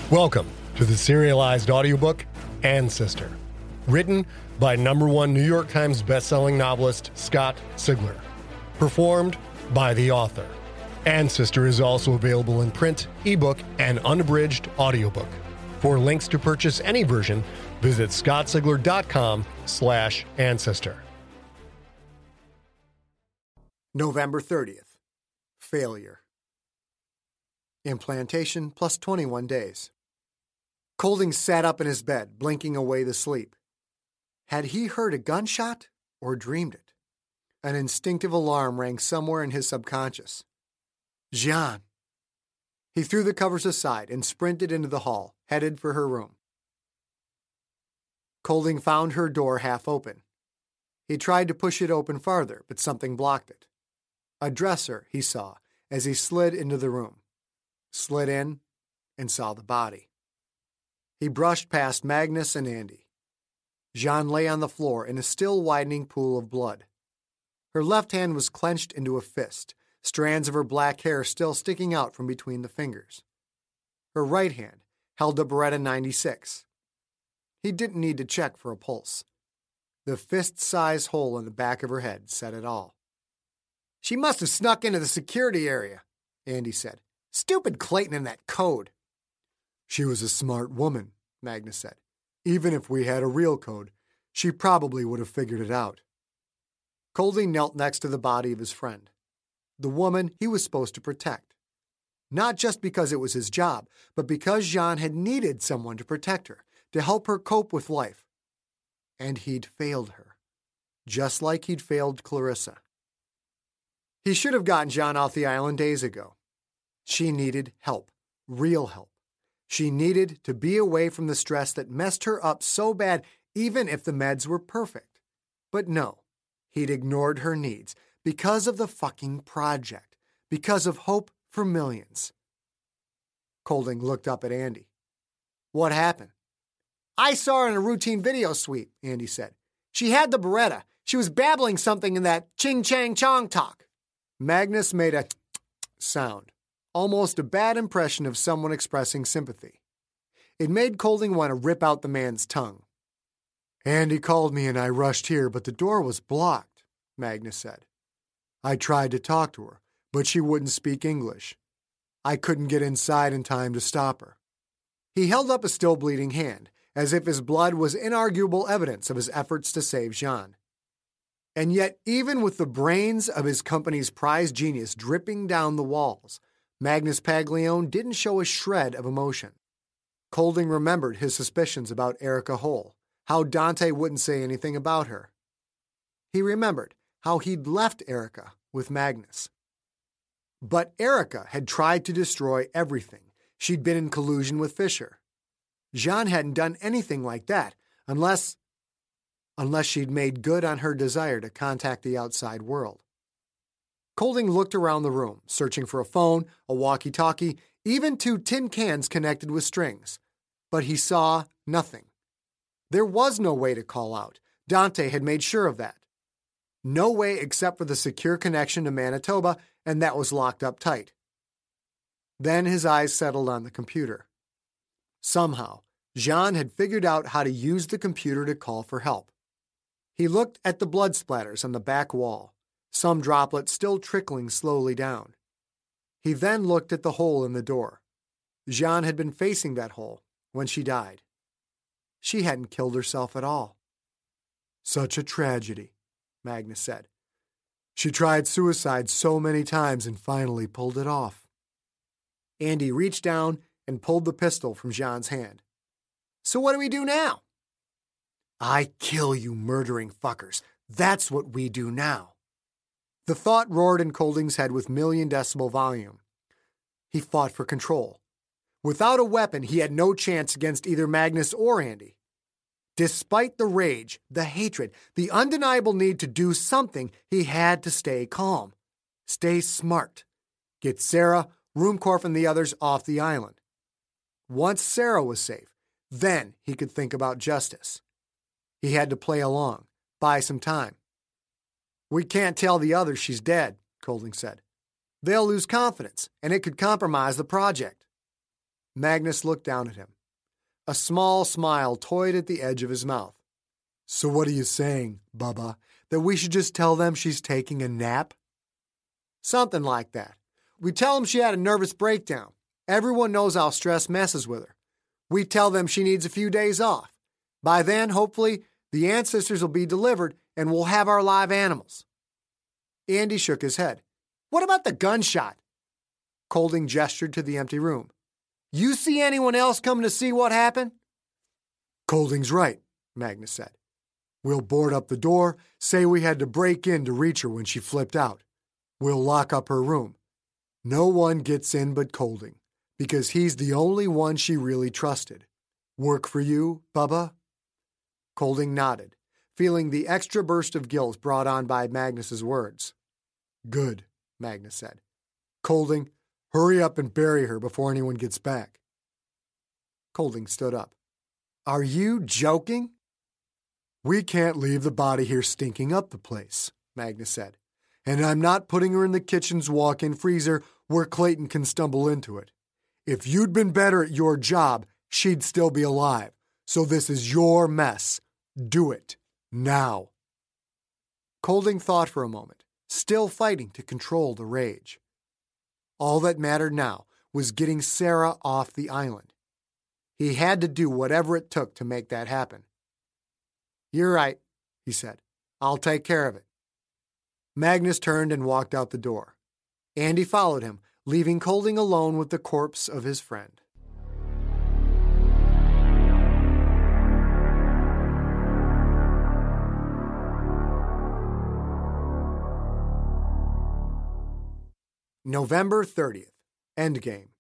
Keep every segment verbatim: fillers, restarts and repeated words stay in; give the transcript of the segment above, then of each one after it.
Welcome to the serialized audiobook, Ancestor, written by number one New York Times bestselling novelist Scott Sigler, performed by the author. Ancestor is also available in print, ebook, and unabridged audiobook. For links to purchase any version, visit scottsigler.com slash ancestor. November thirtieth. Failure. Implantation plus twenty-one days. Colding sat up in his bed, blinking away the sleep. Had he heard a gunshot or dreamed it? An instinctive alarm rang somewhere in his subconscious. Jean. He threw the covers aside and sprinted into the hall, headed for her room. Colding found her door half open. He tried to push it open farther, but something blocked it. A dresser, he saw, as he slid into the room. Slid in and saw the body. He brushed past Magnus and Andy. Jean lay on the floor in a still widening pool of blood. Her left hand was clenched into a fist, strands of her black hair still sticking out from between the fingers. Her right hand held a Beretta ninety-six. He didn't need to check for a pulse. The fist-sized hole in the back of her head said it all. She must have snuck into the security area, Andy said. Stupid Clayton and that code. She was a smart woman, Magnus said. Even if we had a real code, she probably would have figured it out. Colding knelt next to the body of his friend, the woman he was supposed to protect. Not just because it was his job, but because Jean had needed someone to protect her, to help her cope with life. And he'd failed her, just like he'd failed Clarissa. He should have gotten Jean off the island days ago. She needed help, real help. She needed to be away from the stress that messed her up so bad, even if the meds were perfect. But no, he'd ignored her needs because of the fucking project, because of hope for millions. Colding looked up at Andy. What happened? I saw her in a routine video sweep, Andy said. She had the Beretta. She was babbling something in that ching-chang-chong talk. Magnus made a sound. Almost a bad impression of someone expressing sympathy. It made Colding want to rip out the man's tongue. Andy called me and I rushed here, but the door was blocked, Magnus said. I tried to talk to her, but she wouldn't speak English. I couldn't get inside in time to stop her. He held up a still bleeding hand, as if his blood was inarguable evidence of his efforts to save Jean. And yet, even with the brains of his company's prize genius dripping down the walls, Magnus Paglione didn't show a shred of emotion. Colding remembered his suspicions about Erica Hole, how Dante wouldn't say anything about her. He remembered how he'd left Erica with Magnus. But Erica had tried to destroy everything. She'd been in collusion with Fisher. Jean hadn't done anything like that, unless, unless she'd made good on her desire to contact the outside world. Colding looked around the room, searching for a phone, a walkie-talkie, even two tin cans connected with strings. But he saw nothing. There was no way to call out. Dante had made sure of that. No way except for the secure connection to Manitoba, and that was locked up tight. Then his eyes settled on the computer. Somehow, Jean had figured out how to use the computer to call for help. He looked at the blood splatters on the back wall, some droplets still trickling slowly down. He then looked at the hole in the door. Jean had been facing that hole when she died. She hadn't killed herself at all. Such a tragedy, Magnus said. She tried suicide so many times and finally pulled it off. Andy reached down and pulled the pistol from Jean's hand. So what do we do now? I kill you murdering fuckers. That's what we do now. The thought roared in Colding's head with million decibel volume. He fought for control. Without a weapon, he had no chance against either Magnus or Andy. Despite the rage, the hatred, the undeniable need to do something, he had to stay calm. Stay smart. Get Sarah, Ruhmkorff, and the others off the island. Once Sarah was safe, then he could think about justice. He had to play along, buy some time. We can't tell the others she's dead, Colding said. They'll lose confidence, and it could compromise the project. Magnus looked down at him. A small smile toyed at the edge of his mouth. So what are you saying, Bubba? That we should just tell them she's taking a nap? Something like that. We tell them she had a nervous breakdown. Everyone knows how stress messes with her. We tell them she needs a few days off. By then, hopefully, the ancestors will be delivered and we'll have our live animals. Andy shook his head. What about the gunshot? Colding gestured to the empty room. You see anyone else coming to see what happened? Colding's right, Magnus said. We'll board up the door, say we had to break in to reach her when she flipped out. We'll lock up her room. No one gets in but Colding, because he's the only one she really trusted. Work for you, Bubba? Colding nodded, feeling the extra burst of guilt brought on by Magnus's words. Good, Magnus said. Colding, hurry up and bury her before anyone gets back. Colding stood up. Are you joking? We can't leave the body here stinking up the place, Magnus said. And I'm not putting her in the kitchen's walk-in freezer where Clayton can stumble into it. If you'd been better at your job, she'd still be alive. So this is your mess. Do it. Now. Colding thought for a moment, still fighting to control the rage. All that mattered now was getting Sarah off the island. He had to do whatever it took to make that happen. You're right, he said. I'll take care of it. Magnus turned and walked out the door. Andy followed him, leaving Colding alone with the corpse of his friend. November thirtieth. Endgame.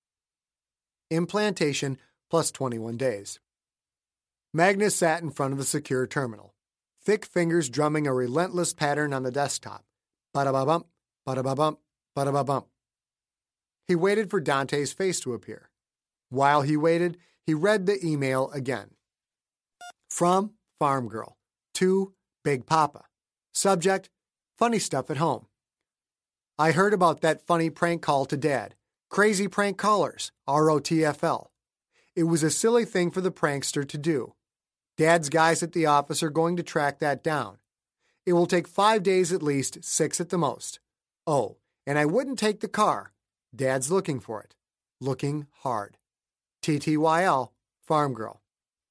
Implantation plus twenty-one days. Magnus sat in front of the secure terminal, thick fingers drumming a relentless pattern on the desktop. Ba-da-ba-bump, ba-da-ba-bump, ba-da-ba-bump. He waited for Dante's face to appear. While he waited, he read the email again. From Farm Girl to Big Papa. Subject, funny stuff at home. I heard about that funny prank call to Dad. Crazy prank callers, R O T F L. It was a silly thing for the prankster to do. Dad's guys at the office are going to track that down. It will take five days at least, six at the most. Oh, and I wouldn't take the car. Dad's looking for it. Looking hard. T T Y L, Farm Girl.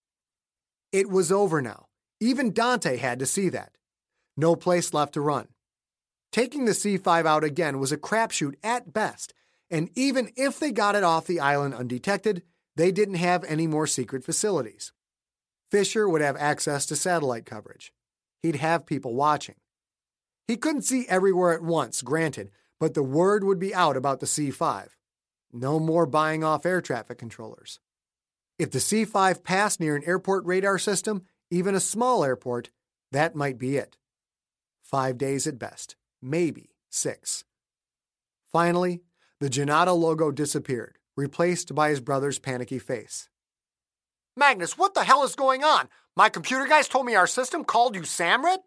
It was over now. Even Dante had to see that. No place left to run. Taking the C five out again was a crapshoot at best, and even if they got it off the island undetected, they didn't have any more secret facilities. Fisher would have access to satellite coverage. He'd have people watching. He couldn't see everywhere at once, granted, but the word would be out about the C five. No more buying off air traffic controllers. If the C five passed near an airport radar system, even a small airport, that might be it. Five days at best, maybe six. Finally, the Janata logo disappeared, replaced by his brother's panicky face. Magnus, what the hell is going on? My computer guys told me our system called you Samrit?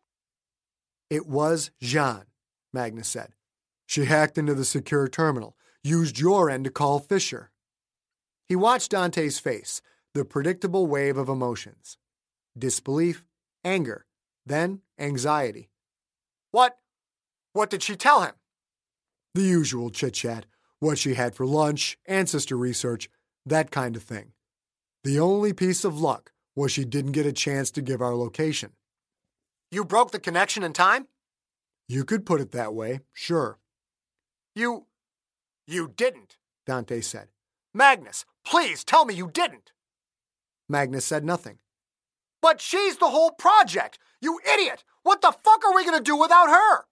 It was Jean, Magnus said. She hacked into the secure terminal, used your end to call Fisher. He watched Dante's face, the predictable wave of emotions. Disbelief, anger, then anxiety. What? What did she tell him? The usual chit-chat, what she had for lunch, ancestor research, that kind of thing. The only piece of luck was she didn't get a chance to give our location. You broke the connection in time? You could put it that way, sure. You... you didn't, Dante said. Magnus, please tell me you didn't. Magnus said nothing. But she's the whole project! You idiot! What the fuck are we going to do without her?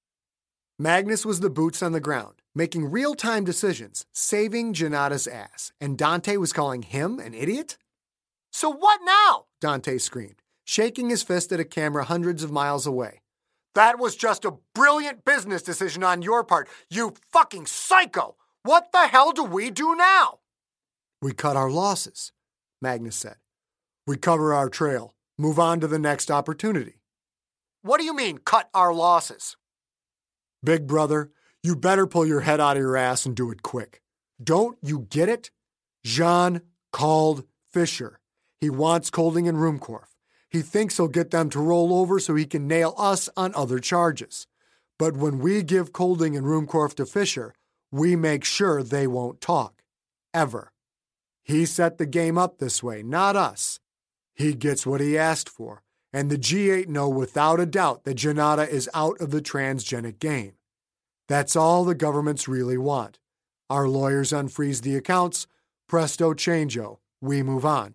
Magnus was the boots on the ground, making real-time decisions, saving Janata's ass, and Dante was calling him an idiot? So what now? Dante screamed, shaking his fist at a camera hundreds of miles away. That was just a brilliant business decision on your part, you fucking psycho! What the hell do we do now? We cut our losses, Magnus said. We cover our trail, move on to the next opportunity. What do you mean, cut our losses? Big brother, you better pull your head out of your ass and do it quick. Don't you get it? Jean called Fisher. He wants Kolding and Ruhmkorff. He thinks he'll get them to roll over so he can nail us on other charges. But when we give Kolding and Ruhmkorff to Fisher, we make sure they won't talk. Ever. He set the game up this way, not us. He gets what he asked for, and the G eight know without a doubt that Janata is out of the transgenic game. That's all the governments really want. Our lawyers unfreeze the accounts. Presto changeo. We move on.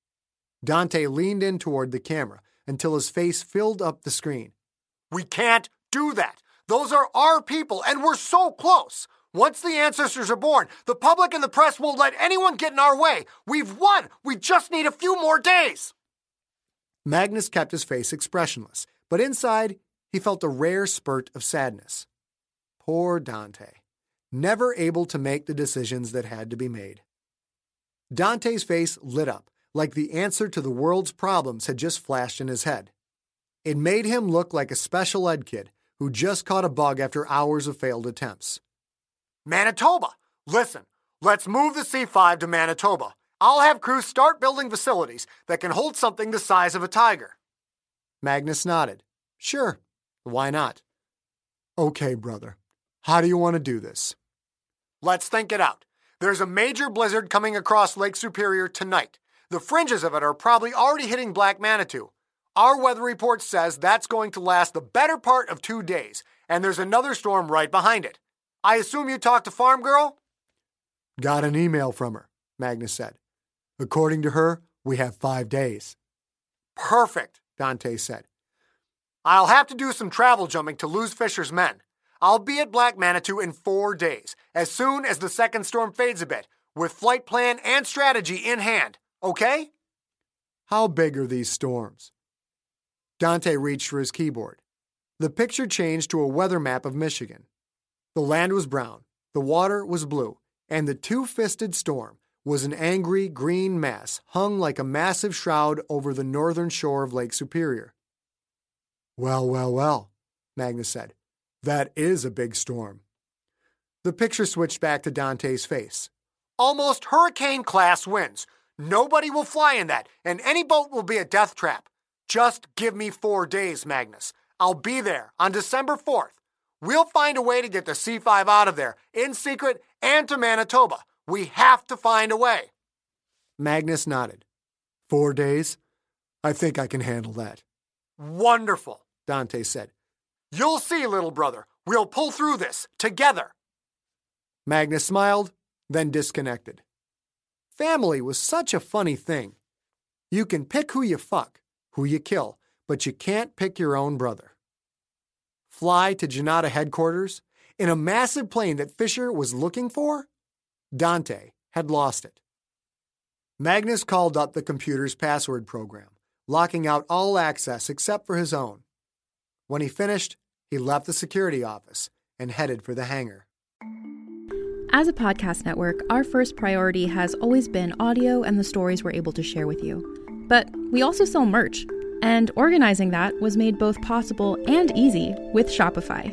Dante leaned in toward the camera until his face filled up the screen. We can't do that. Those are our people, and we're so close. Once the ancestors are born, the public and the press won't let anyone get in our way. We've won. We just need a few more days. Magnus kept his face expressionless, but inside he felt a rare spurt of sadness. Poor Dante, never able to make the decisions that had to be made. Dante's face lit up, like the answer to the world's problems had just flashed in his head. It made him look like a special ed kid who just caught a bug after hours of failed attempts. Manitoba! Listen, let's move the C five to Manitoba. I'll have crews start building facilities that can hold something the size of a tiger. Magnus nodded. Sure, why not? Okay, brother. How do you want to do this? Let's think it out. There's a major blizzard coming across Lake Superior tonight. The fringes of it are probably already hitting Black Manitou. Our weather report says that's going to last the better part of two days, and there's another storm right behind it. I assume you talked to Farm Girl? Got an email from her, Magnus said. According to her, we have five days. Perfect, Dante said. I'll have to do some travel jumping to lose Fisher's men. I'll be at Black Manitou in four days, as soon as the second storm fades a bit, with flight plan and strategy in hand. Okay? How big are these storms? Dante reached for his keyboard. The picture changed to a weather map of Michigan. The land was brown, the water was blue, and the two-fisted storm was an angry green mass hung like a massive shroud over the northern shore of Lake Superior. Well, well, well, Magnus said. That is a big storm. The picture switched back to Dante's face. Almost hurricane-class winds. Nobody will fly in that, and any boat will be a death trap. Just give me four days, Magnus. I'll be there on December fourth. We'll find a way to get the C five out of there, in secret and to Manitoba. We have to find a way. Magnus nodded. Four days? I think I can handle that. Wonderful, Dante said. You'll see, little brother. We'll pull through this, together. Magnus smiled, then disconnected. Family was such a funny thing. You can pick who you fuck, who you kill, but you can't pick your own brother. Fly to Janata headquarters in a massive plane that Fisher was looking for? Dante had lost it. Magnus called up the computer's password program, locking out all access except for his own. When he finished, he left the security office and headed for the hangar. As a podcast network, our first priority has always been audio and the stories we're able to share with you. But we also sell merch, and organizing that was made both possible and easy with Shopify.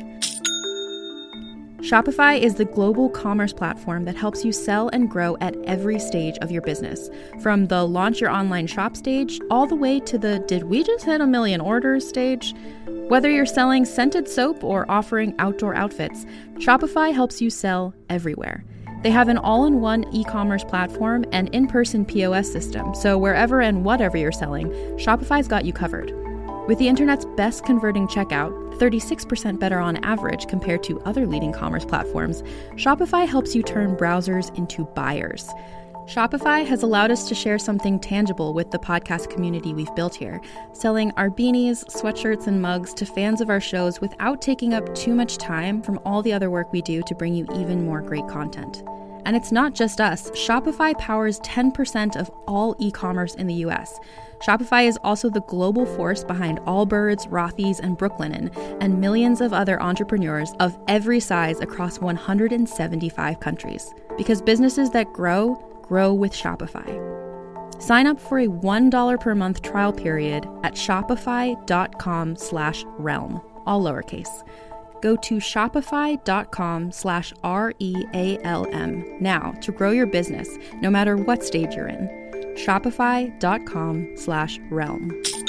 Shopify is the global commerce platform that helps you sell and grow at every stage of your business, from the launch your online shop stage all the way to the did we just hit a million orders stage. Whether you're selling scented soap or offering outdoor outfits, Shopify helps you sell everywhere. They have an all-in-one e-commerce platform and in-person P O S system, so wherever and whatever you're selling, Shopify's got you covered. With the internet's best converting checkout, thirty-six percent better on average compared to other leading commerce platforms, Shopify helps you turn browsers into buyers. Shopify has allowed us to share something tangible with the podcast community we've built here, selling our beanies, sweatshirts, and mugs to fans of our shows without taking up too much time from all the other work we do to bring you even more great content. And it's not just us. Shopify powers ten percent of all e-commerce in the U S. Shopify is also the global force behind Allbirds, Rothy's, and Brooklinen, and millions of other entrepreneurs of every size across one hundred seventy-five countries. Because businesses that grow, grow with Shopify. Sign up for a one dollar per month trial period at shopify.com slash realm, all lowercase. Go to shopify.com slash R E A L M now to grow your business, no matter what stage you're in. Shopify.com slash realm.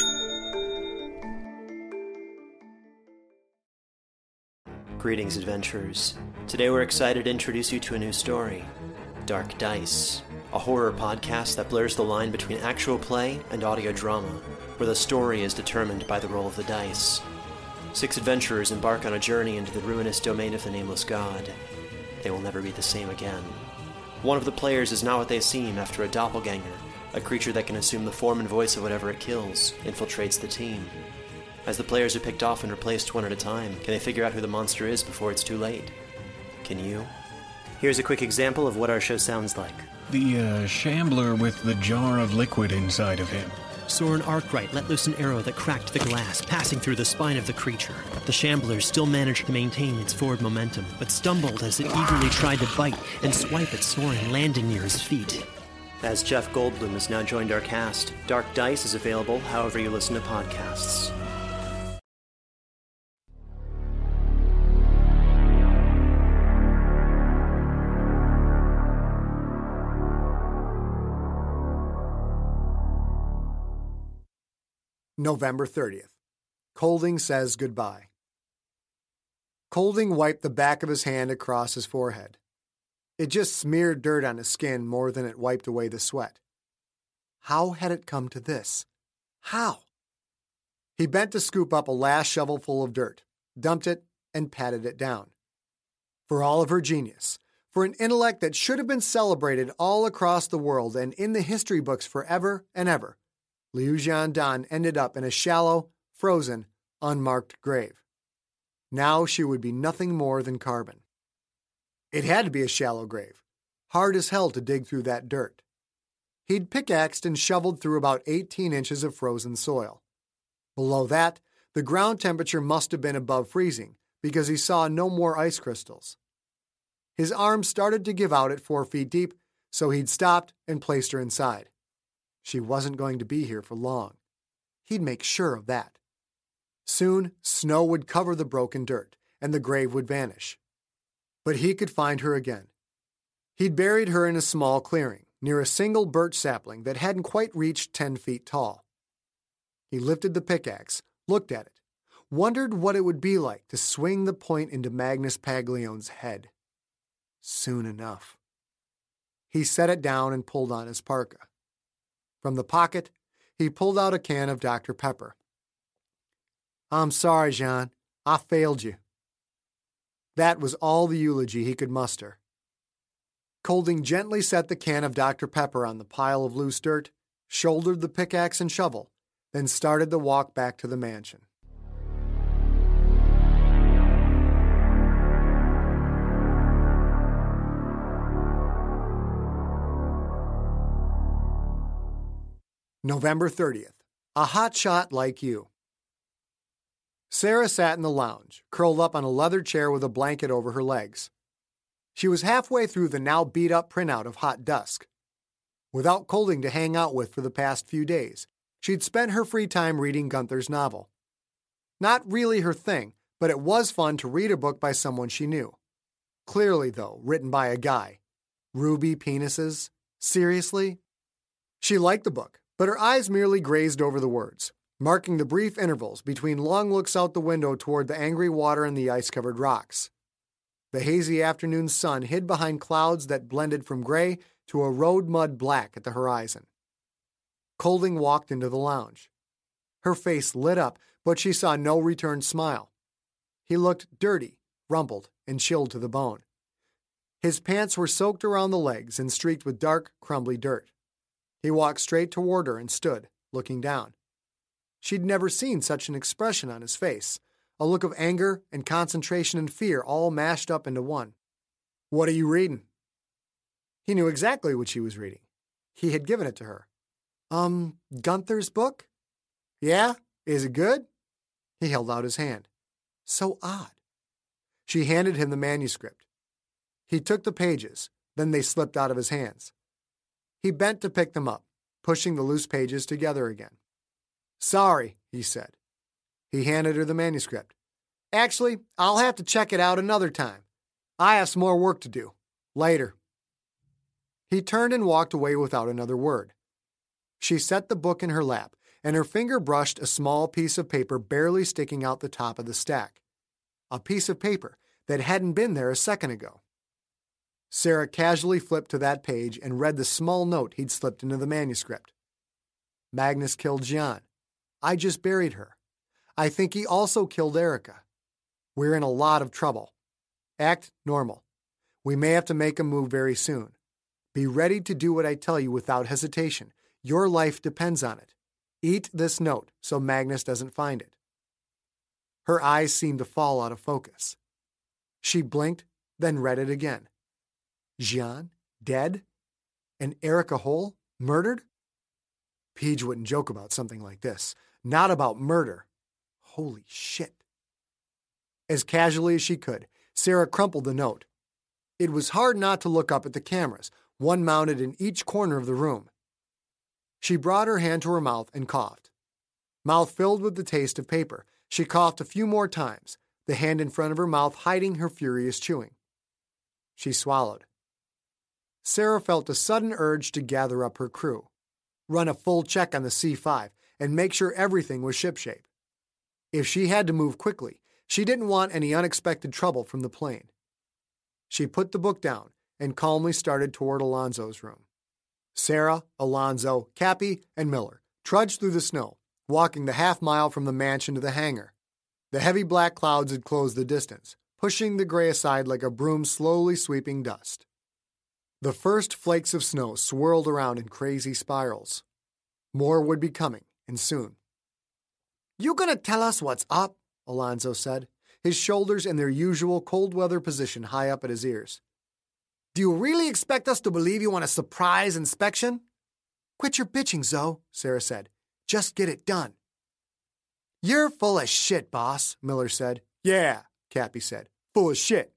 Greetings, adventurers. Today we're excited to introduce you to a new story, Dark Dice, a horror podcast that blurs the line between actual play and audio drama, where the story is determined by the roll of the dice. Six adventurers embark on a journey into the ruinous domain of the Nameless God. They will never be the same again. One of the players is not what they seem after a doppelganger, a creature that can assume the form and voice of whatever it kills, infiltrates the team. As the players are picked off and replaced one at a time, can they figure out who the monster is before it's too late? Can you? Here's a quick example of what our show sounds like. The, uh, shambler with the jar of liquid inside of him. Soren Arkwright let loose an arrow that cracked the glass, passing through the spine of the creature. The shambler still managed to maintain its forward momentum, but stumbled as it eagerly tried to bite and swipe at Soren, landing near his feet. As Jeff Goldblum has now joined our cast, Dark Dice is available however you listen to podcasts. November thirtieth. Colding says goodbye. Colding wiped the back of his hand across his forehead. It just smeared dirt on his skin more than it wiped away the sweat. How had it come to this? How? He bent to scoop up a last shovelful of dirt, dumped it, and patted it down. For all of her genius, for an intellect that should have been celebrated all across the world and in the history books forever and ever, Liu Jiandan ended up in a shallow, frozen, unmarked grave. Now she would be nothing more than carbon. It had to be a shallow grave, hard as hell to dig through that dirt. He'd pickaxed and shoveled through about eighteen inches of frozen soil. Below that, the ground temperature must have been above freezing because he saw no more ice crystals. His arms started to give out at four feet deep, so he'd stopped and placed her inside. She wasn't going to be here for long. He'd make sure of that. Soon, snow would cover the broken dirt, and the grave would vanish. But he could find her again. He'd buried her in a small clearing, near a single birch sapling that hadn't quite reached ten feet tall. He lifted the pickaxe, looked at it, wondered what it would be like to swing the point into Magnus Paglione's head. Soon enough. He set it down and pulled on his parka. From the pocket, he pulled out a can of Doctor Pepper. I'm sorry, Jean. I failed you. That was all the eulogy he could muster. Colding gently set the can of Doctor Pepper on the pile of loose dirt, shouldered the pickaxe and shovel, then started the walk back to the mansion. November thirtieth. A hotshot like you. Sarah sat in the lounge, curled up on a leather chair with a blanket over her legs. She was halfway through the now beat-up printout of Hot Dusk. Without Colding to hang out with for the past few days, she'd spent her free time reading Gunther's novel. Not really her thing, but it was fun to read a book by someone she knew. Clearly, though, written by a guy. Ruby penises? Seriously? She liked the book, but her eyes merely grazed over the words, marking the brief intervals between long looks out the window toward the angry water and the ice-covered rocks. The hazy afternoon sun hid behind clouds that blended from gray to a road mud black at the horizon. Colding walked into the lounge. Her face lit up, but she saw no returned smile. He looked dirty, rumpled, and chilled to the bone. His pants were soaked around the legs and streaked with dark, crumbly dirt. He walked straight toward her and stood, looking down. She'd never seen such an expression on his face, a look of anger and concentration and fear all mashed up into one. What are you reading? He knew exactly what she was reading. He had given it to her. Um, Gunther's book? Yeah? Is it good? He held out his hand. So odd. She handed him the manuscript. He took the pages, then they slipped out of his hands. He bent to pick them up, pushing the loose pages together again. Sorry, he said. He handed her the manuscript. Actually, I'll have to check it out another time. I have some more work to do. Later. He turned and walked away without another word. She set the book in her lap, and her finger brushed a small piece of paper barely sticking out the top of the stack. A piece of paper that hadn't been there a second ago. Sarah casually flipped to that page and read the small note he'd slipped into the manuscript. Magnus killed Gian. I just buried her. I think he also killed Erica. We're in a lot of trouble. Act normal. We may have to make a move very soon. Be ready to do what I tell you without hesitation. Your life depends on it. Eat this note so Magnus doesn't find it. Her eyes seemed to fall out of focus. She blinked, then read it again. Gian, dead? And Erica whole, murdered? Peach wouldn't joke about something like this. Not about murder. Holy shit. As casually as she could, Sarah crumpled the note. It was hard not to look up at the cameras, one mounted in each corner of the room. She brought her hand to her mouth and coughed. Mouth filled with the taste of paper, she coughed a few more times, the hand in front of her mouth hiding her furious chewing. She swallowed. Sarah felt a sudden urge to gather up her crew, run a full check on the C five, and make sure everything was shipshape. If she had to move quickly, she didn't want any unexpected trouble from the plane. She put the book down and calmly started toward Alonzo's room. Sarah, Alonzo, Cappy, and Miller trudged through the snow, walking the half mile from the mansion to the hangar. The heavy black clouds had closed the distance, pushing the gray aside like a broom slowly sweeping dust. The first flakes of snow swirled around in crazy spirals. More would be coming, and soon. "You gonna tell us what's up?" Alonzo said, his shoulders in their usual cold-weather position high up at his ears. "Do you really expect us to believe you want a surprise inspection?" "Quit your bitching, Zoe," Sarah said. "Just get it done." "You're full of shit, boss," Miller said. "Yeah," Cappy said. "Full of shit."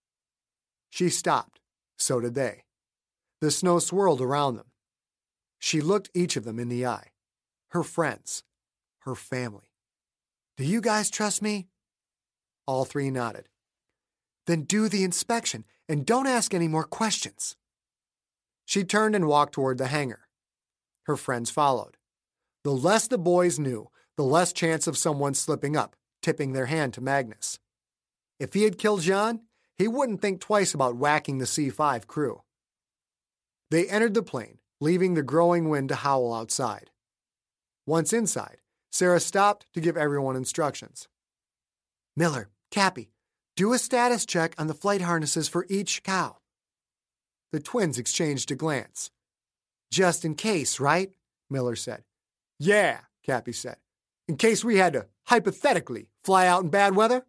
She stopped. So did they. The snow swirled around them. She looked each of them in the eye. Her friends. Her family. "Do you guys trust me?" All three nodded. "Then do the inspection, and don't ask any more questions." She turned and walked toward the hangar. Her friends followed. The less the boys knew, the less chance of someone slipping up, tipping their hand to Magnus. If he had killed Gian, he wouldn't think twice about whacking the C five crew. They entered the plane, leaving the growing wind to howl outside. Once inside, Sarah stopped to give everyone instructions. "Miller, Cappy, do a status check on the flight harnesses for each cow." The twins exchanged a glance. "Just in case, right?" Miller said. "Yeah," Cappy said. "In case we had to, hypothetically, fly out in bad weather?"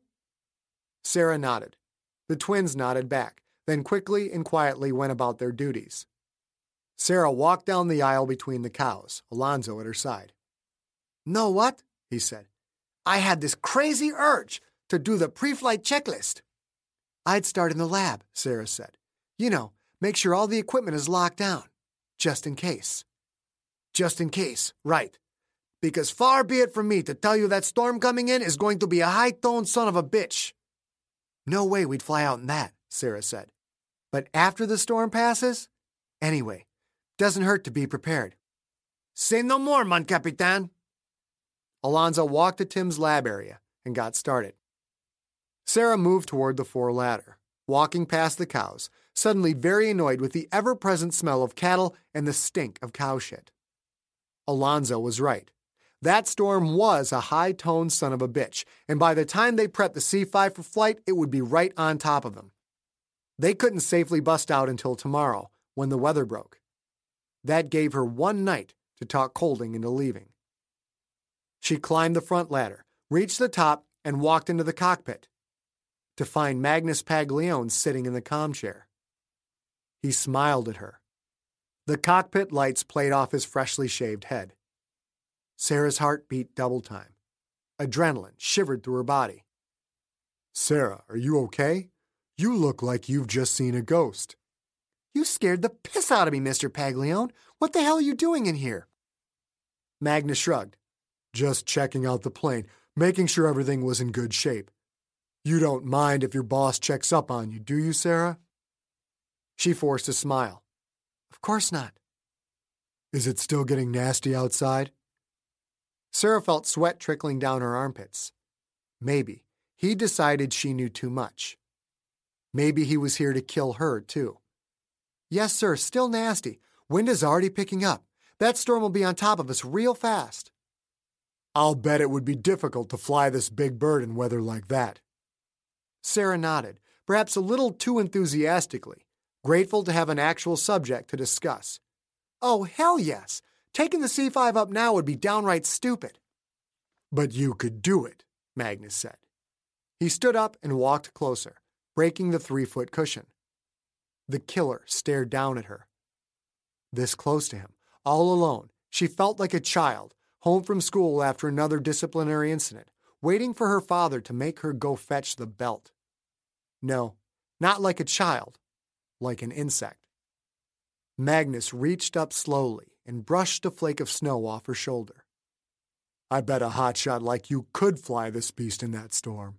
Sarah nodded. The twins nodded back, then quickly and quietly went about their duties. Sarah walked down the aisle between the cows, Alonzo at her side. "Know what?" he said. "I had this crazy urge to do the pre-flight checklist." "I'd start in the lab," Sarah said. "You know, make sure all the equipment is locked down. Just in case." "Just in case, right. Because far be it from me to tell you that storm coming in is going to be a high-toned son of a bitch." "No way we'd fly out in that," Sarah said. "But after the storm passes? Anyway, doesn't hurt to be prepared." "Say no more, mon capitan." Alonzo walked to Tim's lab area and got started. Sarah moved toward the fore ladder, walking past the cows, suddenly very annoyed with the ever-present smell of cattle and the stink of cow shit. Alonzo was right. That storm was a high-toned son of a bitch, and by the time they prepped the C five for flight, it would be right on top of them. They couldn't safely bust out until tomorrow, when the weather broke. That gave her one night to talk Colding into leaving. She climbed the front ladder, reached the top, and walked into the cockpit, to find Magnus Paglione sitting in the comm chair. He smiled at her. The cockpit lights played off his freshly shaved head. Sarah's heart beat double time. Adrenaline shivered through her body. "Sarah, are you okay? You look like you've just seen a ghost." "You scared the piss out of me, Mister Paglione. What the hell are you doing in here?" Magnus shrugged. "Just checking out the plane, making sure everything was in good shape. You don't mind if your boss checks up on you, do you, Sarah? She forced a smile. Of course not. Is it still getting nasty outside? Sarah felt sweat trickling down her armpits. Maybe he decided she knew too much. Maybe he was here to kill her, too. Yes, sir, still nasty. Wind is already picking up. That storm will be on top of us real fast. I'll bet it would be difficult to fly this big bird in weather like that. Sarah nodded, perhaps a little too enthusiastically, grateful to have an actual subject to discuss. Oh, hell yes. Taking the C five up now would be downright stupid. But you could do it, Magnus said. He stood up and walked closer, breaking the three-foot cushion. The killer stared down at her. This close to him, all alone, she felt like a child, home from school after another disciplinary incident, waiting for her father to make her go fetch the belt. No, not like a child, like an insect. Magnus reached up slowly and brushed a flake of snow off her shoulder. I bet a hotshot like you could fly this beast in that storm.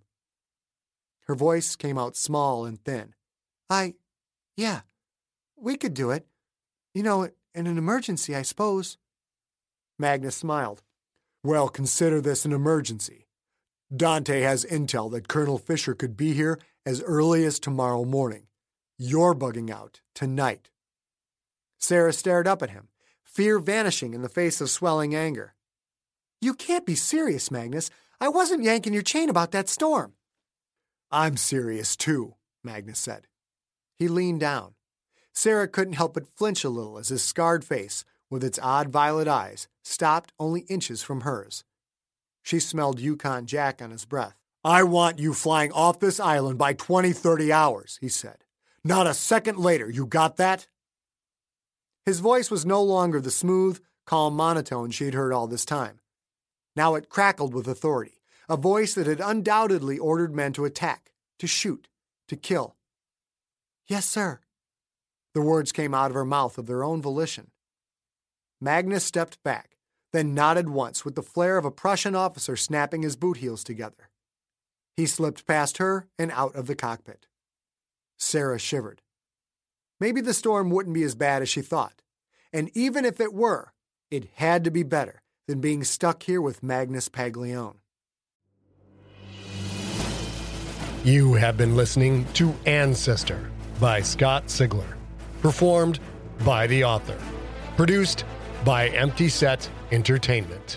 Her voice came out small and thin. I, yeah, we could do it. You know, in an emergency, I suppose. Magnus smiled. Well, consider this an emergency. Dante has intel that Colonel Fisher could be here as early as tomorrow morning. You're bugging out tonight. Sarah stared up at him, fear vanishing in the face of swelling anger. You can't be serious, Magnus. I wasn't yanking your chain about that storm. I'm serious, too, Magnus said. He leaned down. Sarah couldn't help but flinch a little as his scarred face, with its odd violet eyes, stopped only inches from hers. She smelled Yukon Jack on his breath. I want you flying off this island by twenty thirty hours, he said. Not a second later, you got that? His voice was no longer the smooth, calm monotone she had heard all this time. Now it crackled with authority, a voice that had undoubtedly ordered men to attack, to shoot, to kill. Yes, sir. The words came out of her mouth of their own volition. Magnus stepped back, then nodded once with the flair of a Prussian officer snapping his boot heels together. He slipped past her and out of the cockpit. Sarah shivered. Maybe the storm wouldn't be as bad as she thought, and even if it were, it had to be better than being stuck here with Magnus Paglione. You have been listening to Ancestor by Scott Sigler, performed by the author, produced by Empty Set Entertainment.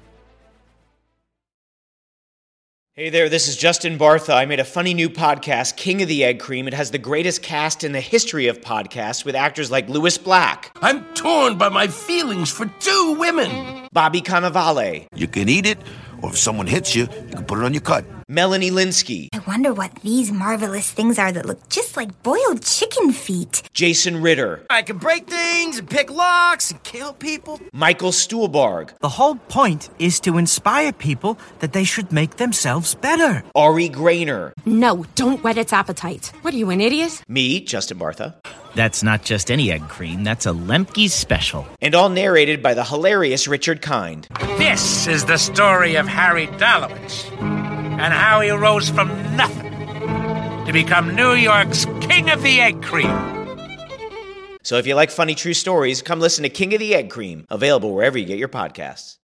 Hey there, this is Justin Bartha. I made a funny new podcast, King of the Egg Cream. It has the greatest cast in the history of podcasts with actors like Louis Black. I'm torn by my feelings for two women. Bobby Cannavale. You can eat it, or if someone hits you, you can put it on your cut. Melanie Linsky. I wonder what these marvelous things are that look just like boiled chicken feet. Jason Ritter. I can break things and pick locks and kill people. Michael Stuhlbarg. The whole point is to inspire people that they should make themselves better. Ari Grainer. No, don't whet its appetite. What are you, an idiot? Me, Justin Bartha. That's not just any egg cream, that's a Lemke's special. And all narrated by the hilarious Richard Kind. This is the story of Harry Dalowitz and how he rose from nothing to become New York's King of the Egg Cream. So if you like funny true stories, come listen to King of the Egg Cream, available wherever you get your podcasts.